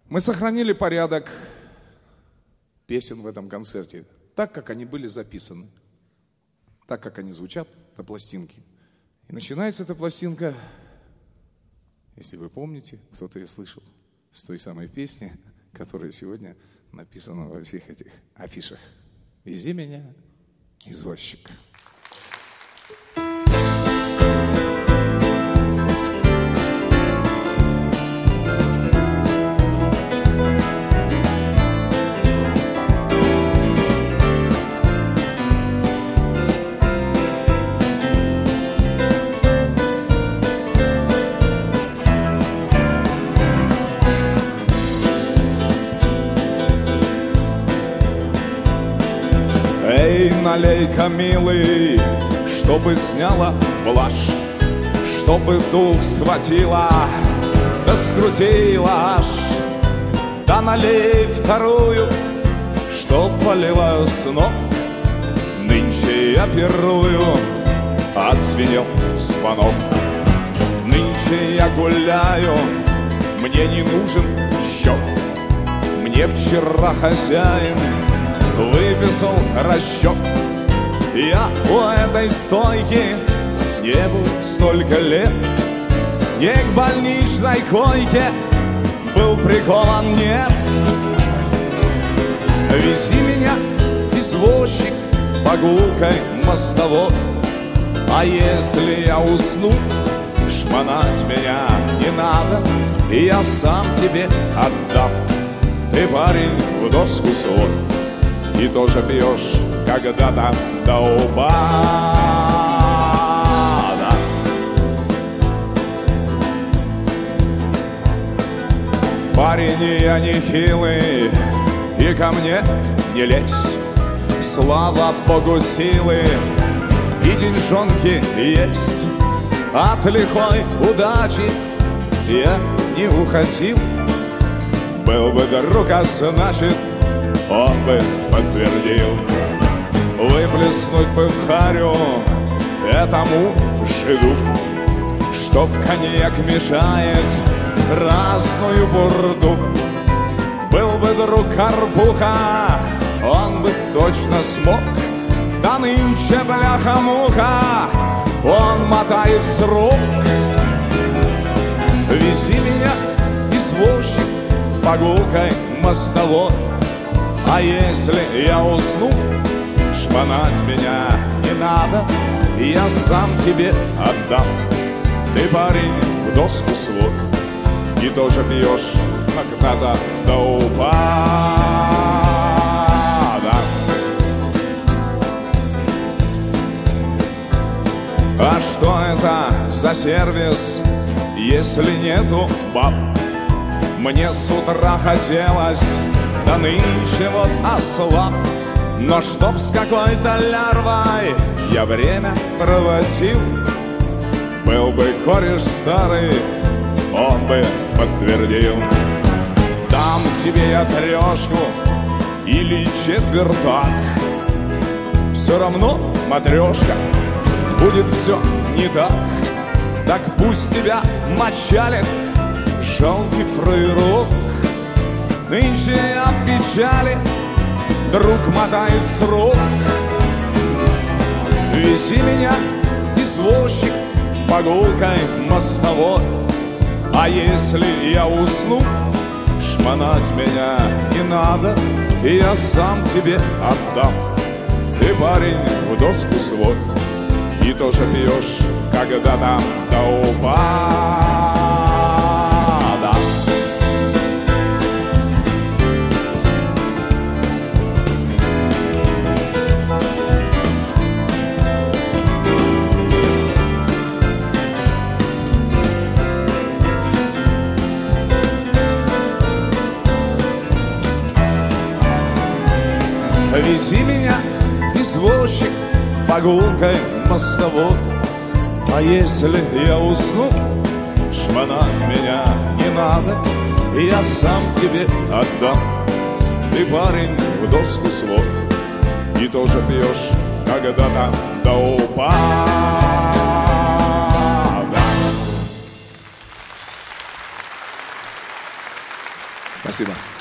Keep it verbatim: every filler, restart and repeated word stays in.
Мы сохранили порядок песен в этом концерте, так, как они были записаны, так, как они звучат на пластинке. И начинается эта пластинка, если вы помните, кто-то ее слышал, с той самой песни, которая сегодня написана во всех этих афишах. «Вези меня, извозчик». Налей-ка, милый, чтобы сняла блажь, чтобы дух схватила, да скрутила аж. Да налей вторую, чтоб полила с ног. Нынче я пирую, отзвенел звонок. Нынче я гуляю, мне не нужен счет. Мне вчера хозяин выписал расчет. Я у этой стойки не был столько лет. Не к больничной койке был прикован, нет. Вези меня, извозчик, по гулкой мостовой. А если я усну, шмонать меня не надо, и я сам тебе отдам. Ты, парень, в доску свой, и тоже пьешь когда-то до упада. Парень, я не хилый, и ко мне не лезь. Слава Богу, силы и деньжонки есть. От лихой удачи я не уходил. Был бы друг, а значит, он бы подтвердил. Выплеснуть бы в харю этому жиду, что в коньяк мешает красную бурду. Был бы друг Карпуха, он бы точно смог. Да нынче бляха-муха, он мотает срок. Вези меня, извозчик, по гулкой мостовой. А если я усну, шмонать меня не надо, я сам тебе отдам. Ты, парень, в доску свой, и тоже пьешь когда-то до упада. А что это за сервис, если нету баб? Мне с утра хотелось, да нынче вот ослаб. Но чтоб с какой-то лярвой я время проводил, был бы кореш старый, он бы подтвердил. Дам тебе я трешку или четвертак, все равно, матрешка, будет все не так. Так пусть тебя мочалит жалкий фраерок. Нынче я в печали, друг мотает срок. Вези меня, извозчик, по гулкой мостовой. А если я усну, шмонать меня не надо, и я сам тебе отдам. Ты, парень, в доску свой, и тоже пьешь когда-то до упада. Вези меня, извозчик, по гулкой мостовой. А если я усну, шмонать меня не надо, я сам тебе отдам. Ты, парень, в доску свой, и тоже пьешь когда-то до упада. Спасибо.